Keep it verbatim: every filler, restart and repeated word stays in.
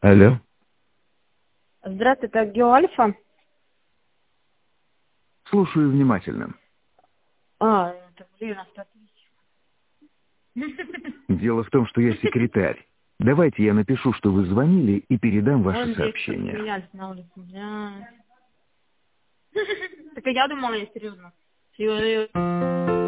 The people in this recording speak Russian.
Алло. Здравствуйте, это Геоальфа. Слушаю внимательно. А, это, блин, автоответчик. Дело в том, что я секретарь. Давайте я напишу, что вы звонили, и передам ваше Вон здесь кто-то сообщение. смеялись на улице. Бля. Так и я думала, я серьезно. Серьезно.